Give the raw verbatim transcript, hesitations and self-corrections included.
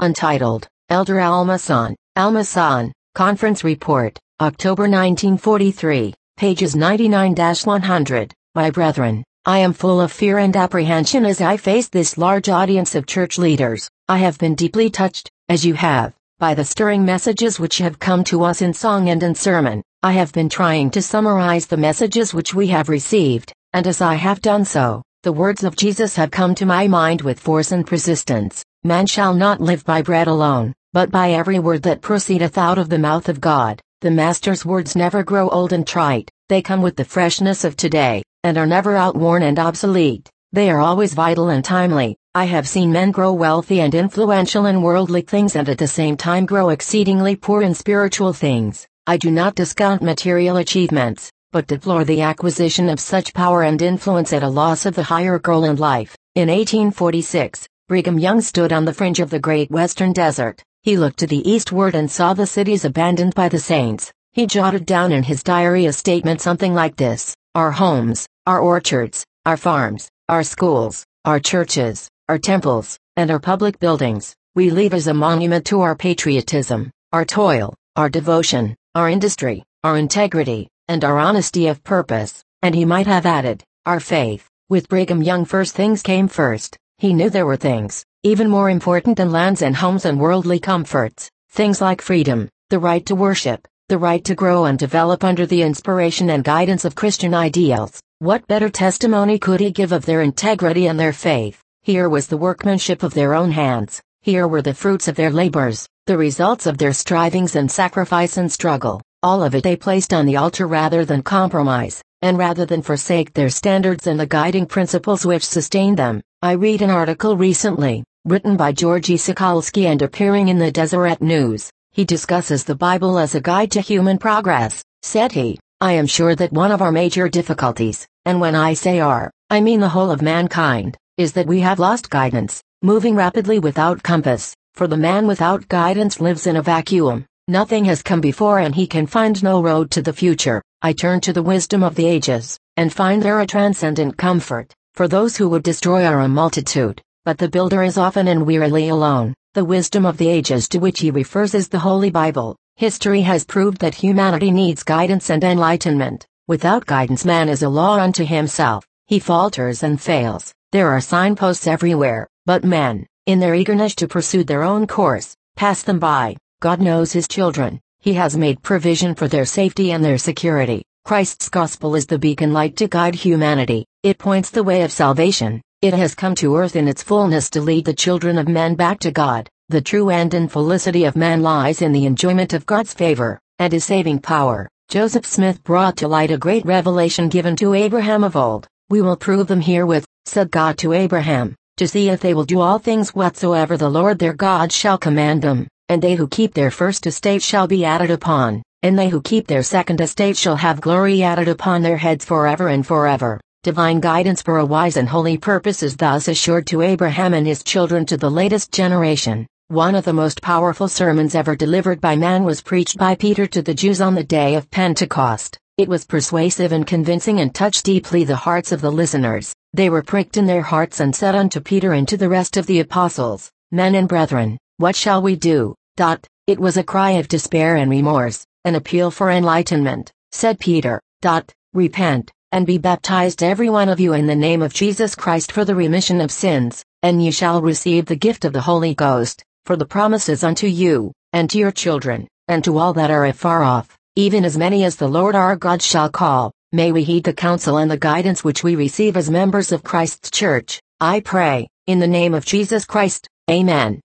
Untitled, Elder Almasan, Almasan, Conference Report, October nineteen forty-three, pages ninety-nine to one hundred. My brethren, I am full of fear and apprehension as I face this large audience of church leaders. I have been deeply touched, as you have, by the stirring messages which have come to us in song and in sermon. I have been trying to summarize the messages which we have received, and as I have done so, the words of Jesus have come to my mind with force and persistence. Man shall not live by bread alone, but by every word that proceedeth out of the mouth of God. The Master's words never grow old and trite, they come with the freshness of today, and are never outworn and obsolete. They are always vital and timely. I have seen men grow wealthy and influential in worldly things and at the same time grow exceedingly poor in spiritual things. I do not discount material achievements, but deplore the acquisition of such power and influence at a loss of the higher goal in life. In eighteen forty-six, Brigham Young stood on the fringe of the great western desert. He looked to the eastward and saw the cities abandoned by the saints. He jotted down in his diary a statement something like this: our homes, our orchards, our farms, our schools, our churches, our temples, and our public buildings, we leave as a monument to our patriotism, our toil, our devotion, our industry, our integrity, and our honesty of purpose. And he might have added, our faith. With Brigham Young, first things came first. He knew there were things, even more important than lands and homes and worldly comforts, things like freedom, the right to worship, the right to grow and develop under the inspiration and guidance of Christian ideals. What better testimony could he give of their integrity and their faith? Here was the workmanship of their own hands. Here were the fruits of their labors, the results of their strivings and sacrifice and struggle. All of it they placed on the altar rather than compromise, and rather than forsake their standards and the guiding principles which sustained them. I read an article recently, written by Georgi Sokolsky and appearing in the Deseret News. He discusses the Bible as a guide to human progress. Said he, I am sure that one of our major difficulties, and when I say our, I mean the whole of mankind, is that we have lost guidance, moving rapidly without compass, for the man without guidance lives in a vacuum. Nothing has come before and he can find no road to the future. I turn to the wisdom of the ages, and find there a transcendent comfort. For those who would destroy are a multitude, but the builder is often and wearily alone. The wisdom of the ages to which he refers is the Holy Bible. History has proved that humanity needs guidance and enlightenment. Without guidance man is a law unto himself. He falters and fails. There are signposts everywhere, but men, in their eagerness to pursue their own course, pass them by. God knows his children. He has made provision for their safety and their security. Christ's gospel is the beacon light to guide humanity. It points the way of salvation. It has come to earth in its fullness to lead the children of men back to God. The true end and felicity of man lies in the enjoyment of God's favor, and his saving power. Joseph Smith brought to light a great revelation given to Abraham of old. We will prove them herewith, said God to Abraham, to see if they will do all things whatsoever the Lord their God shall command them. And they who keep their first estate shall be added upon, and they who keep their second estate shall have glory added upon their heads forever and forever. Divine guidance for a wise and holy purpose is thus assured to Abraham and his children to the latest generation. One of the most powerful sermons ever delivered by man was preached by Peter to the Jews on the day of Pentecost. It was persuasive and convincing and touched deeply the hearts of the listeners. They were pricked in their hearts and said unto Peter and to the rest of the apostles, Men and brethren, what shall we do? Dot. It was a cry of despair and remorse, an appeal for enlightenment. Said Peter, Dot. Repent, and be baptized every one of you in the name of Jesus Christ for the remission of sins, and ye shall receive the gift of the Holy Ghost, for the promise is unto you, and to your children, and to all that are afar off, even as many as the Lord our God shall call. May we heed the counsel and the guidance which we receive as members of Christ's church. I pray, in the name of Jesus Christ, Amen.